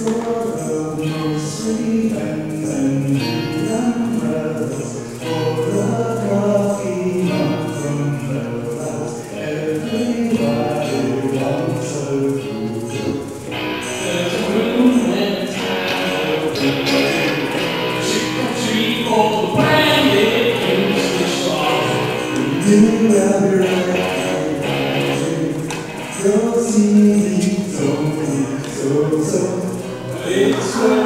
for the most sweet and umbrellas, for a coffee mug from Belfast. Everybody wants a groove. There's a room and a time for everybody. Trick or the branded English song. You will be right. Your TV told me so. It's